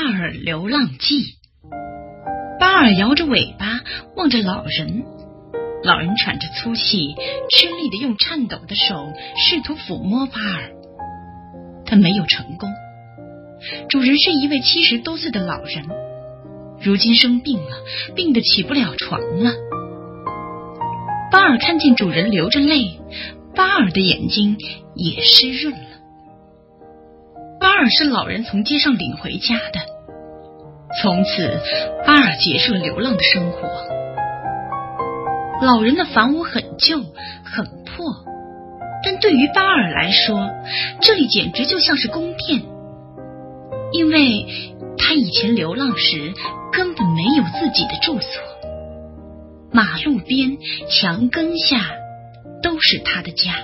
尔流浪记》。巴尔摇着尾巴望着老人，老人喘着粗气，吃力地用颤抖的手试图抚摸巴尔，他没有成功。主人是一位70多岁的老人，如今生病了，病得起不了床了。巴尔看见主人流着泪，巴尔的眼睛也湿润了。巴尔是老人从街上领回家的，从此巴尔结束了流浪的生活。老人的房屋很旧很破，但对于巴尔来说，这里简直就像是宫殿，因为他以前流浪时根本没有自己的住所，马路边墙根下都是他的家。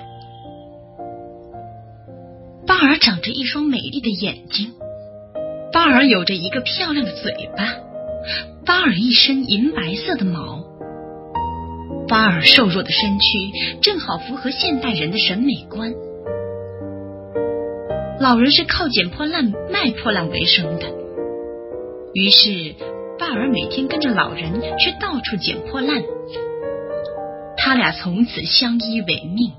巴尔长着一双美丽的眼睛，巴尔有着一个漂亮的嘴巴，巴尔一身银白色的毛。巴尔瘦弱的身躯正好符合现代人的审美观。老人是靠捡破烂卖破烂为生的，于是巴尔每天跟着老人去到处捡破烂，他俩从此相依为命。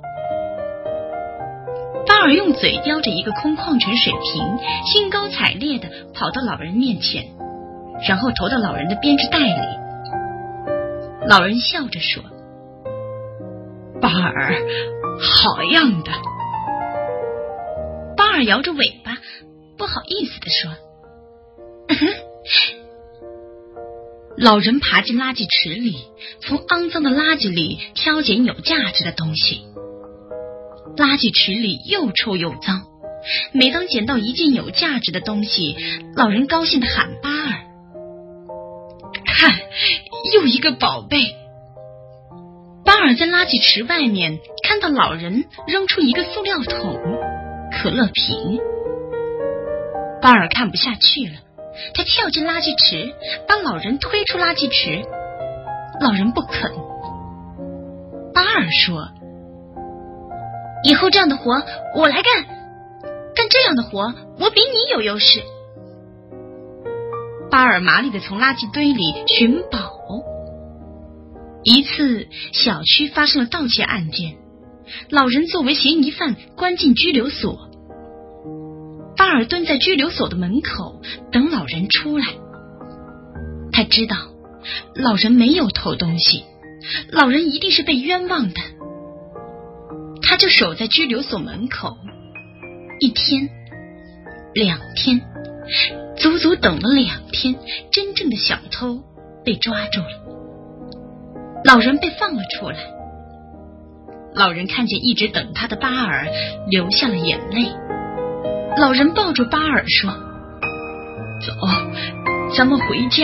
巴尔用嘴叼着一个空矿泉水瓶，兴高采烈地跑到老人面前，然后投到老人的编织袋里。老人笑着说：“巴尔，好样的。”巴尔摇着尾巴，不好意思地说：“老人爬进垃圾池里，从肮脏的垃圾里挑拣有价值的东西。垃圾池里又臭又脏，每当捡到一件有价值的东西，老人高兴地喊巴尔：“看，又一个宝贝！”巴尔在垃圾池外面看到老人扔出一个塑料桶、可乐瓶。巴尔看不下去了，他跳进垃圾池，把老人推出垃圾池。老人不肯。巴尔说：“以后这样的活我来干，干这样的活我比你有优势。”巴尔麻利地从垃圾堆里寻宝。一次，小区发生了盗窃案件，老人作为嫌疑犯关进拘留所。巴尔蹲在拘留所的门口等老人出来。他知道老人没有偷东西，老人一定是被冤枉的。他就守在拘留所门口，1天、2天，足足等了2天，真正的小偷被抓住了。老人被放了出来。老人看见一直等他的巴尔，流下了眼泪。老人抱住巴尔说：“走，咱们回家。”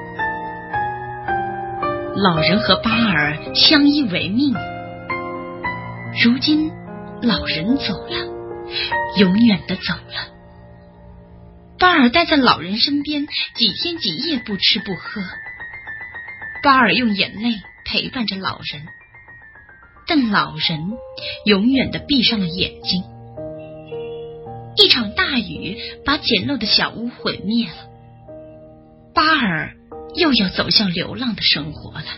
老人和巴尔相依为命。如今老人走了，永远的走了。巴尔待在老人身边，几天几夜不吃不喝。巴尔用眼泪陪伴着老人，但老人永远的闭上了眼睛。一场大雨把简陋的小屋毁灭了，巴尔又要走向流浪的生活了。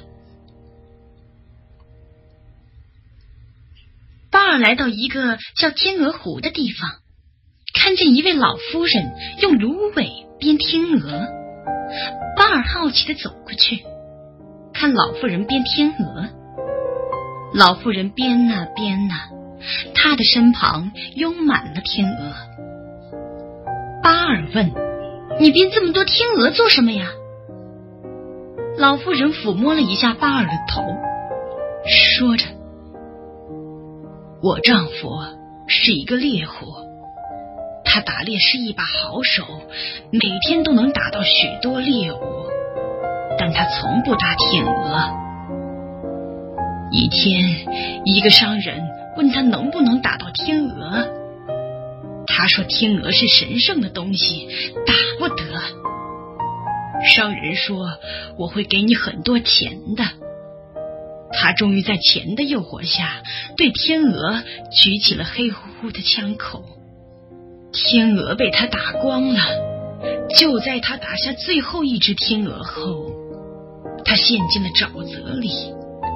巴尔来到一个叫天鹅湖的地方，看见一位老夫人用芦苇编天鹅。巴尔好奇地走过去，看老妇人编天鹅。老妇人编啊编啊，她的身旁拥满了天鹅。巴尔问：“你编这么多天鹅做什么呀？”老妇人抚摸了一下巴尔的头，说着：“我丈夫是一个猎户，他打猎是一把好手，每天都能打到许多猎物，但他从不打天鹅。一天，一个商人问他能不能打到天鹅，他说天鹅是神圣的东西，打不得。商人说我会给你很多钱的。他终于在钱的诱惑下，对天鹅举起了黑乎乎的枪口。天鹅被他打光了， 就在他打下最后一只天鹅后，他陷进了沼泽里。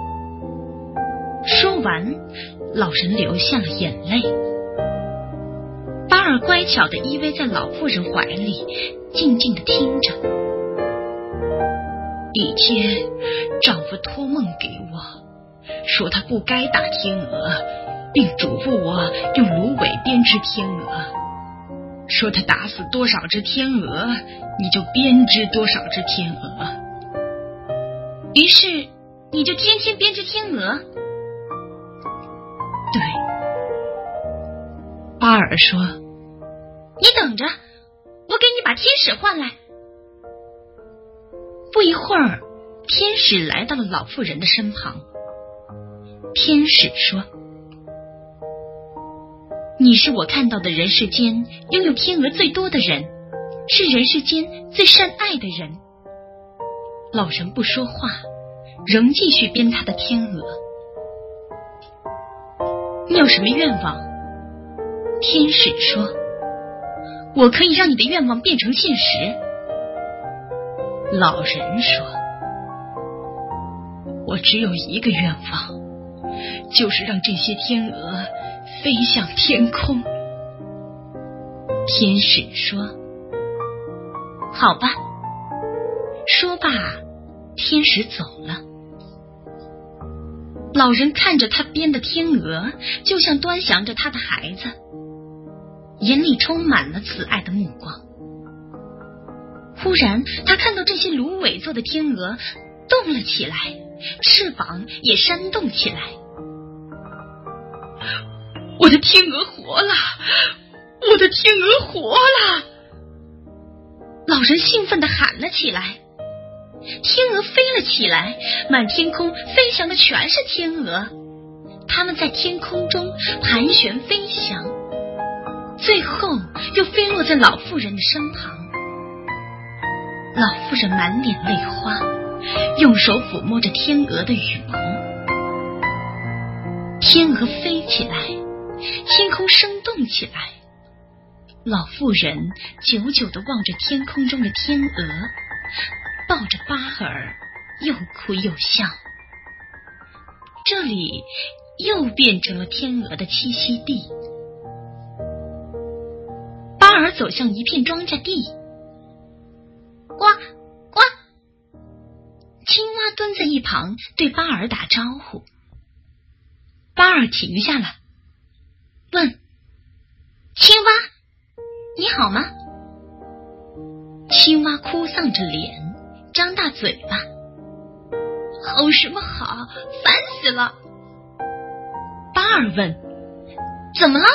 说完，老人流下了眼泪。巴尔乖巧地依偎在老妇人怀里，静静地听着。一天，丈夫托梦给我，说他不该打天鹅，并嘱咐我用芦苇编织天鹅，说他打死多少只天鹅，你就编织多少只天鹅。于是你就天天编织天鹅？对。巴尔说，你等着，我给你把天使换来。不一会儿，天使来到了老妇人的身旁。天使说，你是我看到的人世间拥有天鹅最多的人，是人世间最善爱的人。老人不说话，仍继续编他的天鹅。你有什么愿望？天使说，我可以让你的愿望变成现实。老人说，我只有一个愿望，就是让这些天鹅飞向天空。天使说，好吧。说罢，天使走了。老人看着他编的天鹅，就像端详着他的孩子，眼里充满了慈爱的目光。忽然，他看到这些芦苇做的天鹅动了起来，翅膀也扇动起来。我的天鹅活了！我的天鹅活了！老人兴奋地喊了起来。天鹅飞了起来，满天空飞翔的全是天鹅，它们在天空中盘旋飞翔，最后又飞落在老妇人的身旁。老妇人满脸泪花，用手抚摸着天鹅的羽毛。天鹅飞起来，天空生动起来。老妇人久久地望着天空中的天鹅，抱着巴尔，又哭又笑。这里又变成了天鹅的栖息地。巴尔走向一片庄稼地，呱呱！青蛙蹲在一旁对巴尔打招呼。巴尔停下了，问：青蛙，你好吗？青蛙哭丧着脸，张大嘴巴。好什么好，烦死了。巴尔问：怎么了？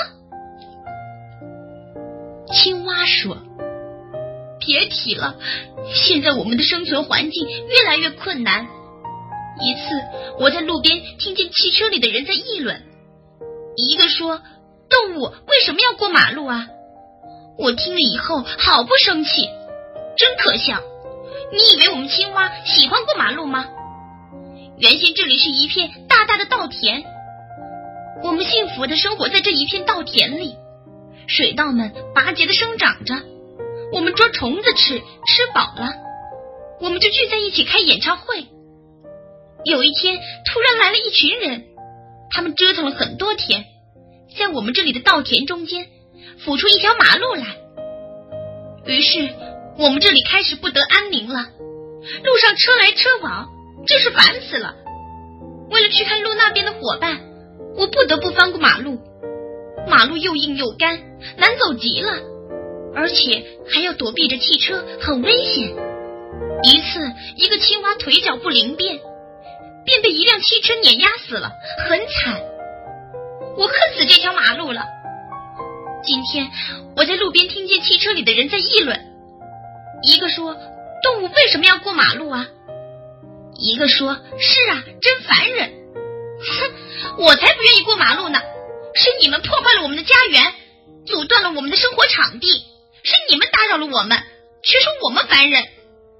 青蛙说：别提了，现在我们的生存环境越来越困难。一次我在路边听见汽车里的人在议论，一个说，动物为什么要过马路啊？我听了以后好不生气，真可笑。你以为我们青蛙喜欢过马路吗？原先这里是一片大大的稻田，我们幸福地生活在这一片稻田里，水稻们拔节地生长着，我们捉虫子吃，吃饱了我们就聚在一起开演唱会。有一天突然来了一群人，他们折腾了很多天，在我们这里的稻田中间抚出一条马路来。于是我们这里开始不得安宁了，路上车来车往，真是烦死了。为了去看路那边的伙伴，我不得不翻过马路，马路又硬又干，难走极了，而且还要躲避着汽车，很危险。一次一个青蛙腿脚不灵便，便被一辆汽车碾压死了，很惨。我恨死这条马路了。今天我在路边听见汽车里的人在议论，一个说，动物为什么要过马路啊？一个说，是啊，真烦人。哼，我才不愿意过马路呢，是你们破坏了我们的家园，阻断了我们的生活场地，是你们打扰了我们，却说我们烦人。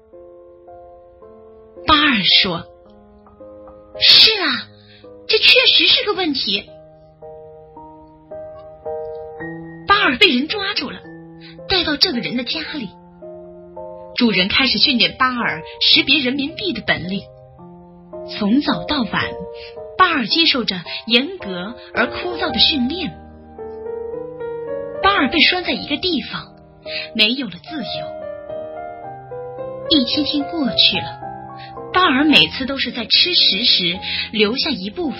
巴尔说，是啊，这确实是个问题。巴尔被人抓住了，带到这个人的家里。 主人开始训练巴尔识别人民币的本领。从早到晚，巴尔接受着严格而枯燥的训练。巴尔被拴在一个地方，没有了自由。一天天过去了，巴尔每次都是在吃食时留下一部分。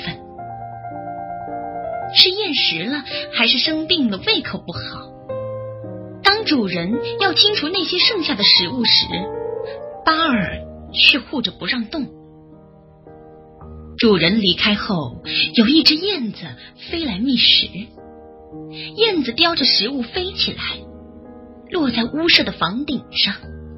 是厌食了，还是生病了，胃口不好？当主人要清除那些剩下的食物时，巴尔却护着不让动。主人离开后，有一只燕子飞来觅食。燕子叼着食物飞起来，落在屋舍的房顶上。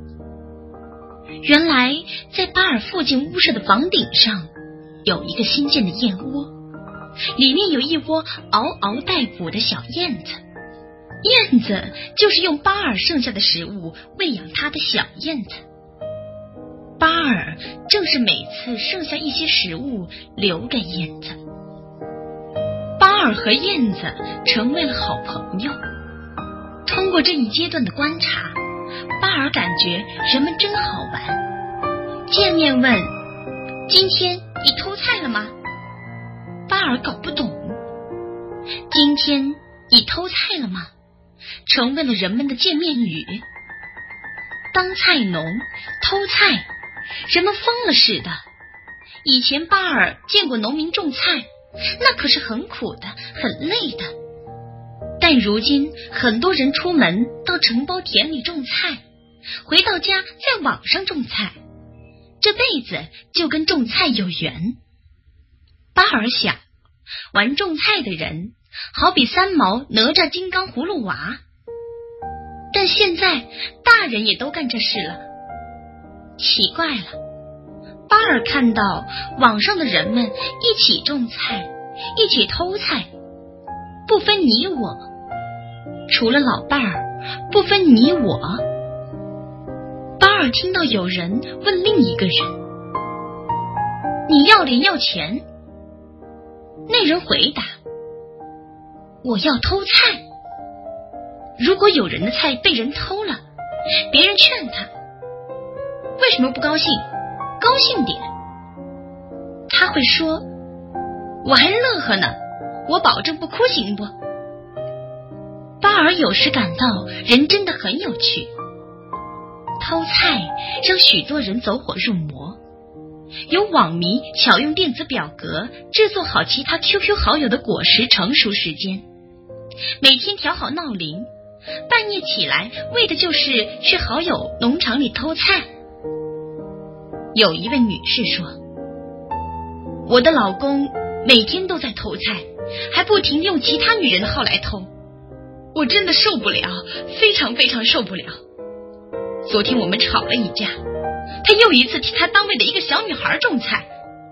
原来在巴尔附近屋舍的房顶上有一个新建的燕窝，里面有一窝嗷嗷待哺的小燕子。燕子就是用巴尔剩下的食物喂养它的小燕子。巴尔正是每次剩下一些食物留给燕子。巴尔和燕子成为了好朋友。通过这一阶段的观察，巴尔感觉人们真好玩。见面问：今天你偷菜了吗？巴尔搞不懂。今天你偷菜了吗？成为了人们的见面语。当菜农偷菜，人们疯了似的。以前巴尔见过农民种菜，那可是很苦的，很累的。但如今很多人出门到承包田里种菜，回到家在网上种菜，这辈子就跟种菜有缘。巴尔想，玩种菜的人好比三毛、哪吒、金刚、葫芦娃。但现在大人也都干这事了。奇怪了，巴尔看到网上的人们一起种菜，一起偷菜，不分你我，除了老伴儿，不分你我。巴尔听到有人问另一个人：你要脸要钱？那人回答：我要偷菜。如果有人的菜被人偷了，别人劝他：为什么不高兴？高兴点。他会说：我还乐呵呢，我保证不哭，行不？巴尔有时感到人真的很有趣。偷菜让许多人走火入魔。有网迷巧用电子表格制作好其他 QQ 好友的果实成熟时间，每天调好闹铃，半夜起来为的就是去好友农场里偷菜。有一位女士说：我的老公每天都在偷菜，还不停用其他女人的号来偷，我真的受不了，非常非常受不了。昨天我们吵了一架，他又一次替他单位的一个小女孩种菜。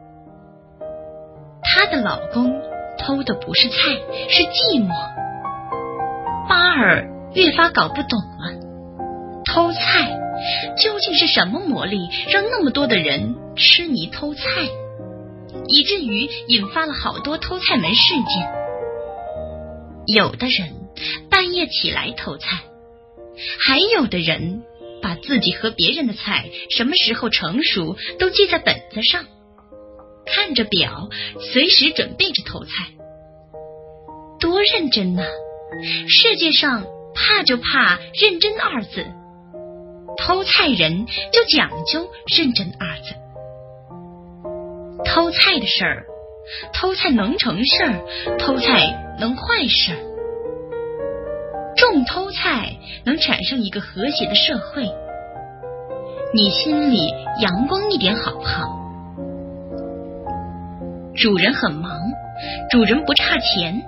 她的老公偷的不是菜，是寂寞。巴尔越发搞不懂了，偷菜究竟是什么魔力，让那么多的人痴迷偷菜，以至于引发了好多偷菜门事件。有的人半夜起来偷菜，还有的人把自己和别人的菜什么时候成熟都记在本子上，看着表，随时准备着偷菜。多认真啊！世界上怕就怕认真二字，偷菜人就讲究认真二字。偷菜的事儿，偷菜能成事儿，偷菜能坏事儿。重偷菜能产生一个和谐的社会。你心里阳光一点好不好？主人很忙，主人不差钱。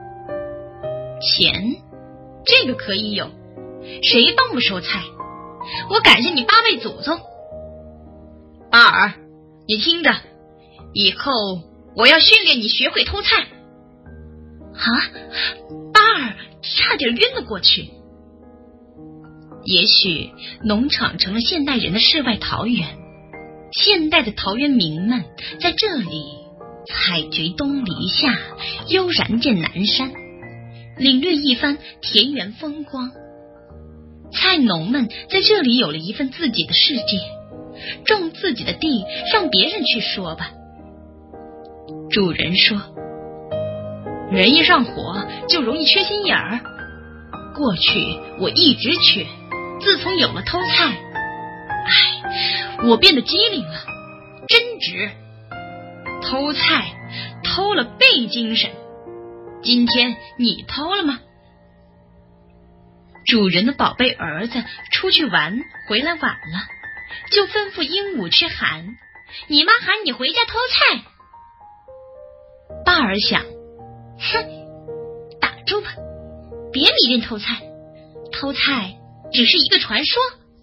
钱这个可以有，谁帮我收菜？我感谢你8位祖宗。巴尔，你听着，以后我要训练你学会偷菜。啊！巴尔差点晕了过去。也许农场成了现代人的世外桃源，现代的陶渊明们在这里采菊东篱下，悠然见南山，领略一番田园风光。 菜农们在这里有了一份自己的世界，种自己的地，让别人去说吧。主人说，人一上火就容易缺心眼儿。过去我一直缺，自从有了偷菜，我变得机灵了，真直。偷菜偷了倍精神，今天你偷了吗？主人的宝贝儿子出去玩回来晚了，就吩咐鹦鹉去喊，你妈喊你回家偷菜。巴尔想，打住吧，别迷恋偷菜，偷菜只是一个传说。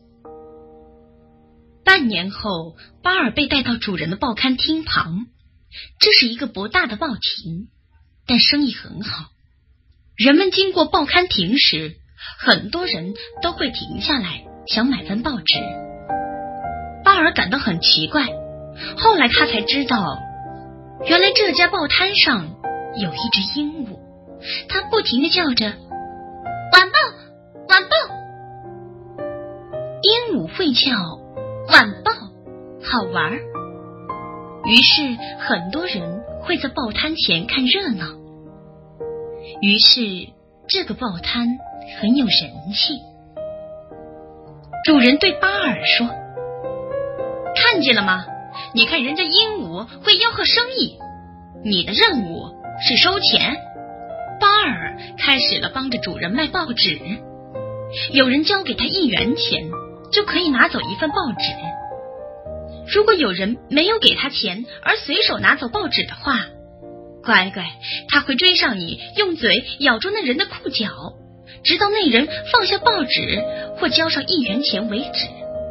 半年后，巴尔被带到主人的报刊厅旁，这是一个不大的报亭，但生意很好。人们经过报刊亭时，很多人都会停下来想买份报纸。巴尔感到很奇怪，后来他才知道，原来这家报摊上有一只鹦鹉，它不停地叫着晚报晚报。鹦鹉会叫晚报，好玩。于是很多人会在报摊前看热闹，于是这个报摊很有人气。主人对巴尔说，看见了吗？你看人家鹦鹉会吆喝生意，你的任务是收钱。巴尔开始了帮着主人卖报纸，有人交给他1元钱，就可以拿走一份报纸。如果有人没有给他钱而随手拿走报纸的话，乖乖，他会追上你，用嘴咬住那人的裤脚，直到那人放下报纸或交上1元钱为止。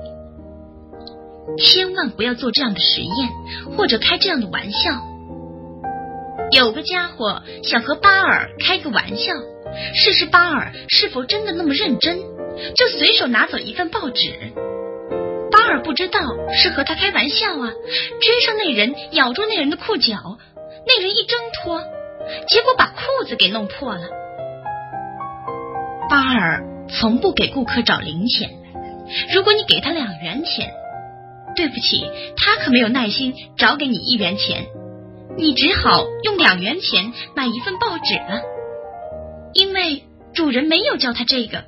千万不要做这样的实验，或者开这样的玩笑。有个家伙想和巴尔开个玩笑，试试巴尔是否真的那么认真，就随手拿走一份报纸。巴尔不知道是和他开玩笑啊，追上那人，咬住那人的裤脚，那人一挣脱，结果把裤子给弄破了。巴尔从不给顾客找零钱，如果你给他2元钱，对不起，他可没有耐心找给你1元钱，你只好用2元钱买一份报纸了，因为主人没有教他这个。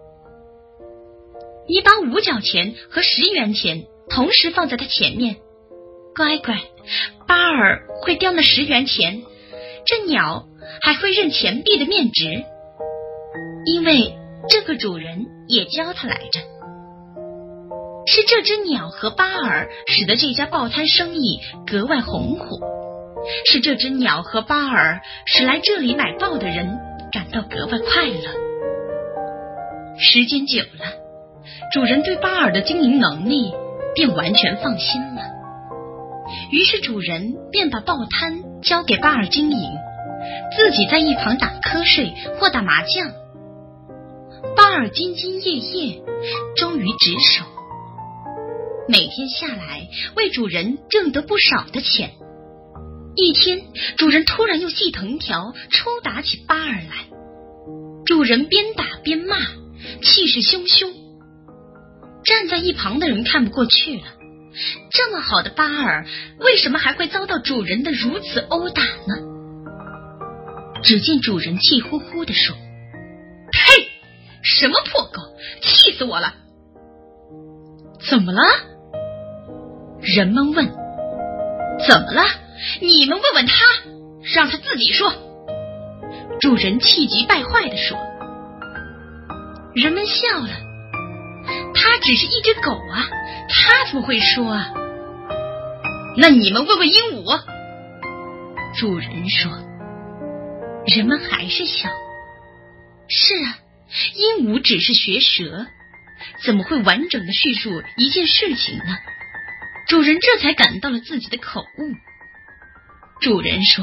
你把5角钱和10元钱同时放在他前面，乖乖，巴尔会叼那10元钱，这鸟还会认钱币的面值，因为这个主人也教他来着。是这只鸟和巴尔使得这家报摊生意格外红火，是这只鸟和巴尔使来这里买报的人感到格外快乐。时间久了，主人对巴尔的经营能力便完全放心了，于是主人便把报摊交给巴尔经营，自己在一旁打瞌睡或打麻将。巴尔兢兢业业，终于值守，每天下来为主人挣得不少的钱。一天，主人突然用细藤条抽打起巴尔来，主人边打边骂，气势汹汹。站在一旁的人看不过去了，这么好的巴尔为什么还会遭到主人的如此殴打呢？只见主人气呼呼地说，呸，什么破狗，气死我了。怎么了？人们问。怎么了？你们问问他，让他自己说。主人气急败坏地说。人们笑了，他只是一只狗啊，他怎么会说啊？那你们问问鹦鹉。主人说。人们还是笑。是啊，鹦鹉只是学舌，怎么会完整的叙述一件事情呢？主人这才感到了自己的口误。主人说，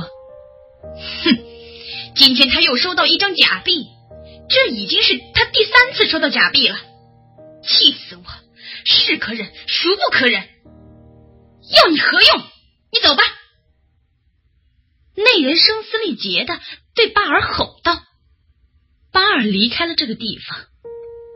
今天他又收到一张假币，这已经是他第3次收到假币了，气死我，是可忍孰不可忍，要你何用？你走吧。那人声嘶力竭地对巴尔吼道。巴尔离开了这个地方。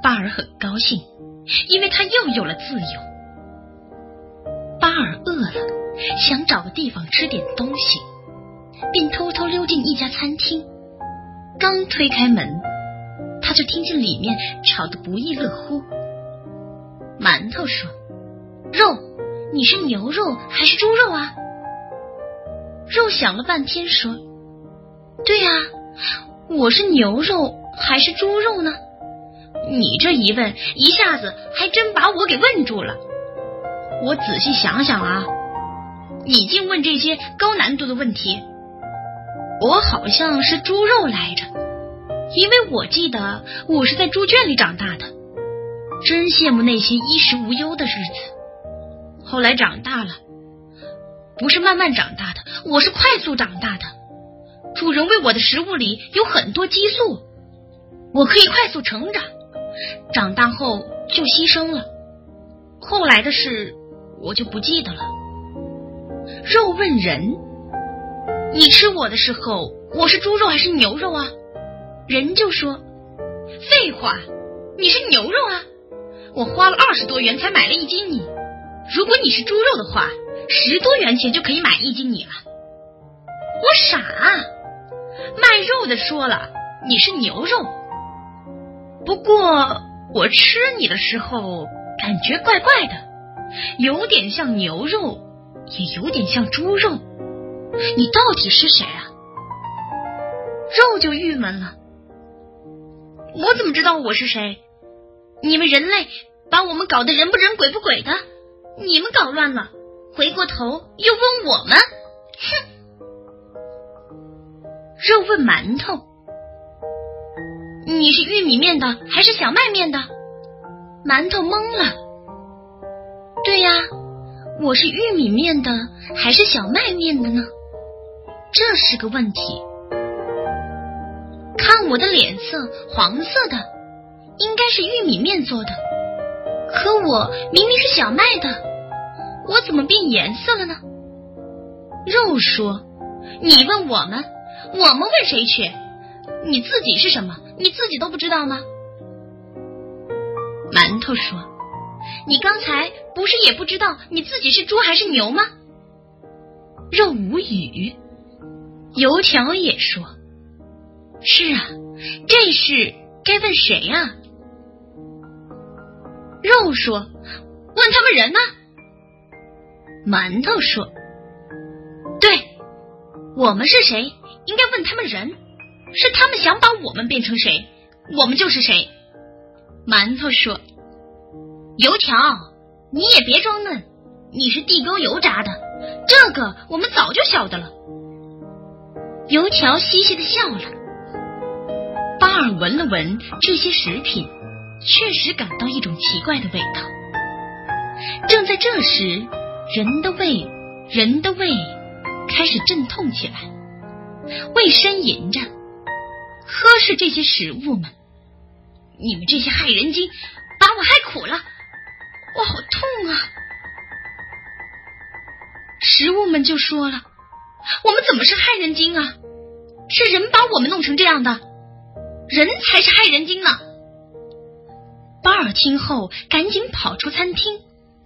巴尔很高兴，因为他又有了自由。巴尔饿了，想找个地方吃点东西，便偷偷溜进一家餐厅。刚推开门，他就听见里面吵得不亦乐乎。馒头说：“肉，你是牛肉还是猪肉啊？”肉想了半天说：“对呀，我是牛肉还是猪肉呢？你这一问，一下子还真把我给问住了。我仔细想想啊，你竟问这些高难度的问题。我好像是猪肉来着，因为我记得我是在猪圈里长大的，真羡慕那些衣食无忧的日子。后来长大了，不是慢慢长大的，我是快速长大的。主人喂我的食物里有很多激素，我可以快速成长，长大后就牺牲了。后来的事我就不记得了。”肉问人：“你吃我的时候，我是猪肉还是牛肉啊？”人就说：“废话，你是牛肉啊！我花了20多元才买了1斤你。如果你是猪肉的话，10多元钱就可以买1斤你了。”我傻啊！卖肉的说了，你是牛肉。不过我吃你的时候感觉怪怪的，有点像牛肉，也有点像猪肉。你到底是谁啊？肉就郁闷了。我怎么知道我是谁？你们人类把我们搞得人不人鬼不鬼的，你们搞乱了，回过头又问我们。哼！肉问馒头：“你是玉米面的还是小麦面的？”馒头懵了。对呀，我是玉米面的还是小麦面的呢？这是个问题。看我的脸色，黄色的，应该是玉米面做的。可我明明是小麦的，我怎么变颜色了呢？肉说：“你问我们，我们问谁去？你自己是什么？你自己都不知道吗？”馒头说：“你刚才不是也不知道你自己是猪还是牛吗？”肉无语。油条也说：“是啊，这事该问谁啊？”肉说：“问他们人呢？”馒头说：“对，我们是谁，应该问他们人，是他们想把我们变成谁，我们就是谁。”馒头说：“油条，你也别装嫩，你是地沟油炸的，这个我们早就晓得了。”油条嘻嘻地笑了。巴尔闻了闻这些食品，确实感到一种奇怪的味道。正在这时，人的胃开始阵痛起来，胃呻吟着：“喝是这些食物们，你们这些害人精，把我害苦了，我好痛啊！”食物们就说了：“我们怎么是害人精啊？是人把我们弄成这样的，人才是害人精呢！”巴尔听后赶紧跑出餐厅。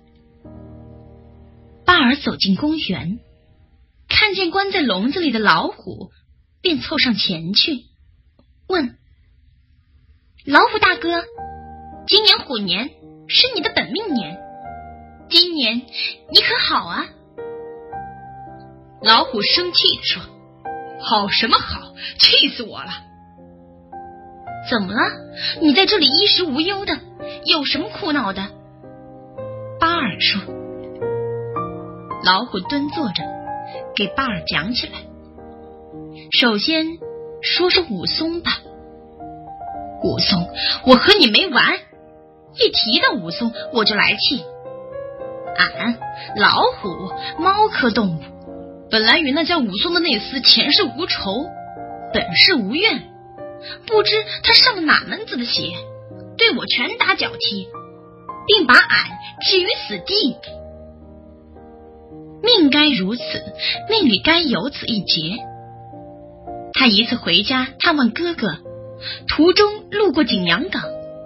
巴尔走进公园，看见关在笼子里的老虎，便凑上前去问：“老虎大哥，今年虎年是你的本命年，今年你可好啊？”老虎生气地说：“好什么好，气死我了！”“怎么了？你在这里衣食无忧的，有什么苦恼的？”巴尔说。老虎蹲坐着，给巴尔讲起来。首先说说武松吧。武松，我和你没完，一提到武松我就来气。俺老虎，猫科动物，本来与那叫武松的那厮前世无仇，本世无怨，不知他上了哪门子的邪，对我拳打脚踢，并把俺置于死地。命该如此，命里该有此一劫。他一次回家探望哥哥，途中路过景阳冈，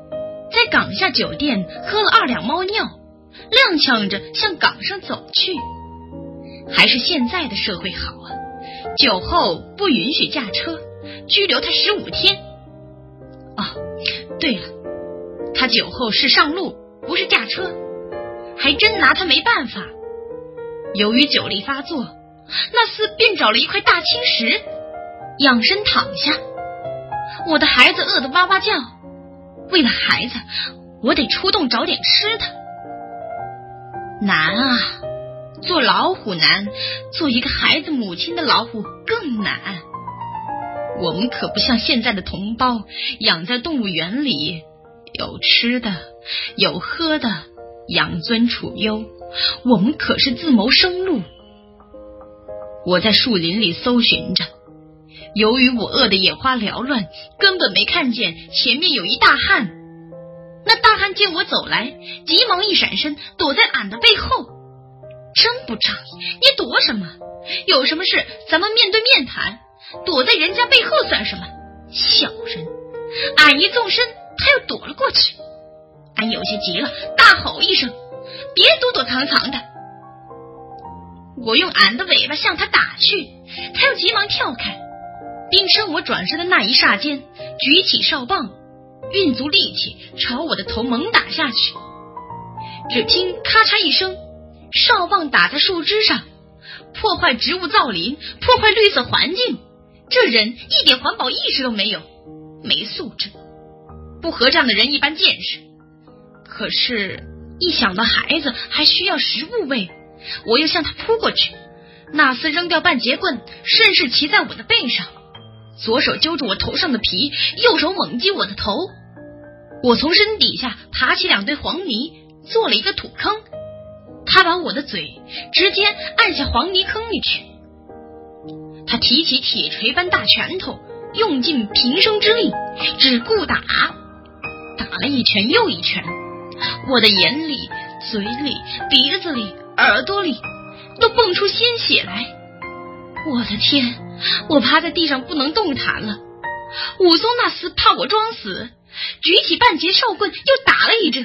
在港下酒店喝了2两猫尿，踉跄着向港上走去。还是现在的社会好啊，酒后不允许驾车，拘留他15天。哦，对了，他酒后是上路，不是驾车，还真拿他没办法。由于酒力发作，那厮便找了一块大青石，仰身躺下。我的孩子饿得哇哇叫，为了孩子，我得出动找点吃的。难啊，做老虎难，做一个孩子母亲的老虎更难。我们可不像现在的同胞，养在动物园里，有吃的，有喝的，养尊处优。我们可是自谋生路。我在树林里搜寻着，由于我饿得眼花缭乱，根本没看见前面有一大汉。那大汉见我走来，急忙一闪身，躲在俺的背后。真不仗义，你躲什么？有什么事咱们面对面谈，躲在人家背后算什么？小人！俺一纵身，他又躲了过去。俺有些急了，大吼一声，别躲躲藏藏的。我用俺的尾巴向他打去，他又急忙跳开，并趁我转身的那一霎间，举起哨棒，运足力气朝我的头猛打下去。只听咔嚓一声，哨棒打在树枝上，破坏植物造林，破坏绿色环境。这人一点环保意识都没有，没素质，不合这样的人一般见识。可是一想到孩子还需要食物喂，我又向他扑过去。那厮扔掉半截棍，顺势骑在我的背上，左手揪住我头上的皮，右手猛击我的头。我从身底下爬起2堆黄泥，做了一个土坑，他把我的嘴直接按下黄泥坑里去。他提起铁锤般大拳头，用尽平生之力，只顾打，打了一拳又一拳。我的眼里、嘴里、鼻子里、耳朵里都蹦出鲜血来。我的天，我趴在地上不能动弹了。武松那厮怕我装死，举起半截哨棍又打了一阵。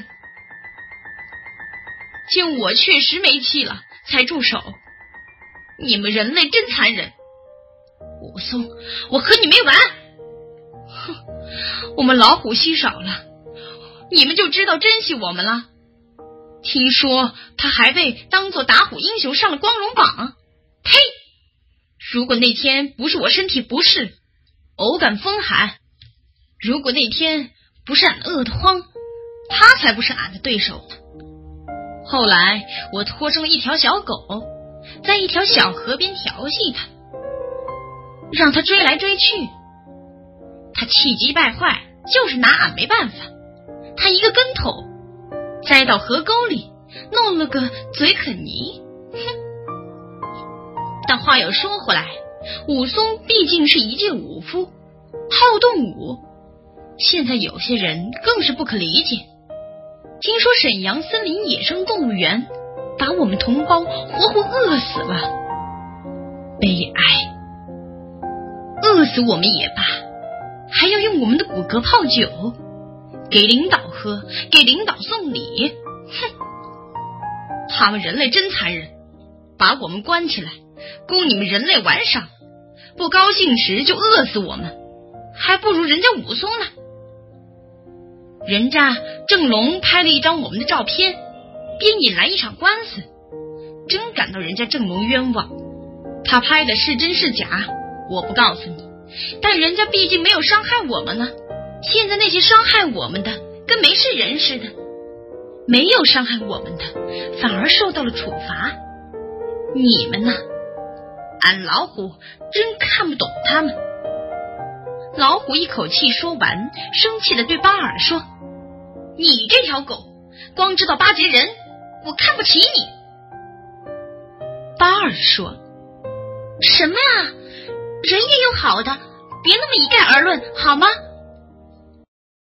见我确实没气了，才住手。你们人类真残忍！武松，我和你没完！哼，我们老虎稀少了，你们就知道珍惜我们了。听说他还被当作打虎英雄上了光荣榜。呸！如果那天不是我身体不适，偶感风寒，如果那天不是俺饿得慌，他才不是俺的对手呢。后来我拖生了一条小狗，在一条小河边调戏它，让它追来追去。它气急败坏，就是拿俺没办法。它一个跟头栽到河沟里，弄了个嘴啃泥。哼！但话又说回来，武松毕竟是一介武夫，好动武，现在有些人更是不可理解。听说沈阳森林野生动物园把我们同胞活活饿死了，悲哀！饿死我们也罢，还要用我们的骨骼泡酒，给领导喝，给领导送礼。哼！他们人类真残忍，把我们关起来，供你们人类玩赏，不高兴时就饿死我们，还不如人家武松呢。人家郑龙拍了一张我们的照片，便引来一场官司，真感到人家郑龙冤枉。他拍的是真是假，我不告诉你，但人家毕竟没有伤害我们呢。现在那些伤害我们的跟没事人似的，没有伤害我们的反而受到了处罚。你们呢？俺老虎真看不懂他们。老虎一口气说完，生气地对巴尔说：你这条狗光知道巴结人，我看不起你。巴尔说：什么呀？人也有好的，别那么一概而论好吗？